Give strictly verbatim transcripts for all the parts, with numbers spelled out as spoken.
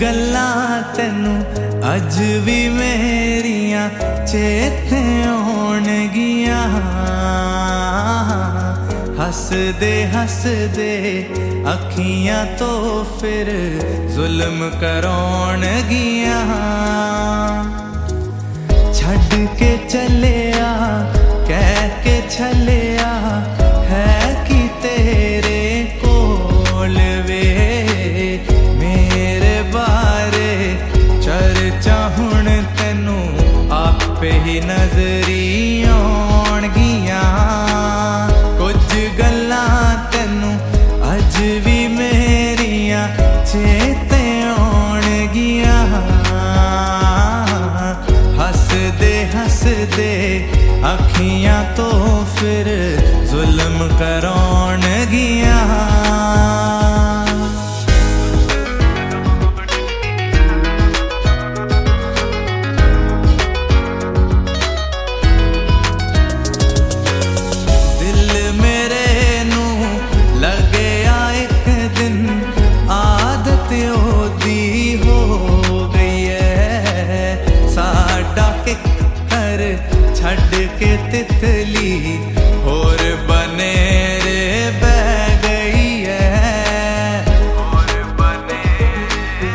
गल्लां तैनू अज भी मेरियां चेते आउणगियां। हसदे हसदे अखियां तो फिर जुल्म कराउणगियां। छड्ड के चलिया कह के छलिया है कि तेरे कोल वे। मेरे बारे चर्चा हुण तैनू आपे ही नजरी आउणगियां। कुछ गल्लां तैनू अज भी मेरियां चेते आउणगियां। हसदे हसदे अखियां तो फिर जुल्म कराउणगियां। दिल मेरे नू लगया एक दिन आदत ओदी हो गई है। साडा किकर छड्ड के तितली होर बनेरे बह गई है। होर बनेरे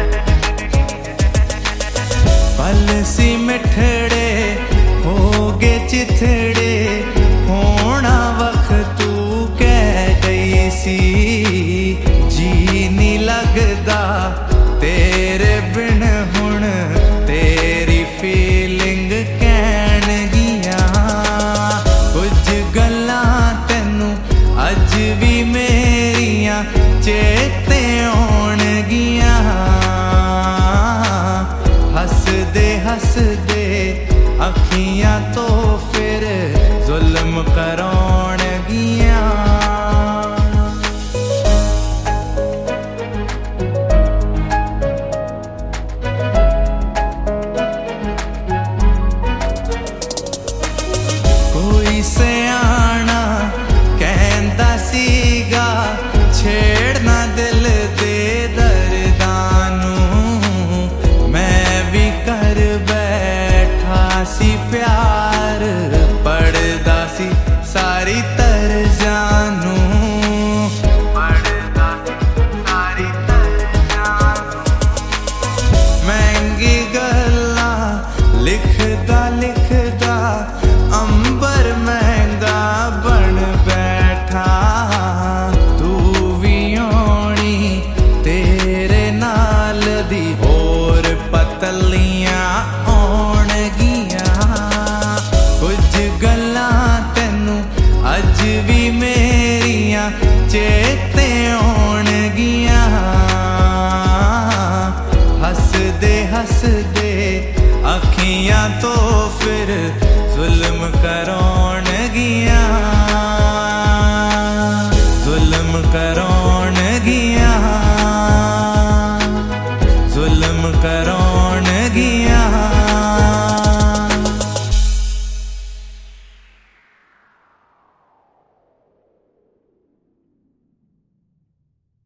पल सी मिठड़े हो गए चिथड़े होना वक्त तू कह गई सी। जी नी लगदा तेरे बिन हुण तेरी फीलिंग कहण गियां। कुछ गल्लां तैनू अज भी मेरियां चेते आउणगियां। हसदे हसदे अखियां तो फिर जुल्म कराउणगियां। सियाणा कहंदा सीगा छेड़ना दिल दे दर्दां नू। मैं भी कर बैठा सी प्यार पढ़दा सी सारी तरज़ां नू। पढ़दा सी सारी तरज़ां नू। महंगी गल्लां लिखदा लिखदा अंबर महंगा बन बैठा। तू भी आउणी तेरे नाल दी होर पतलियां आउणगियां। कुछ गल्लां तैनू अज भी मेरियां चेते आउणगियां। हसदे हसदे अखियां तो फिर जुल्म करो।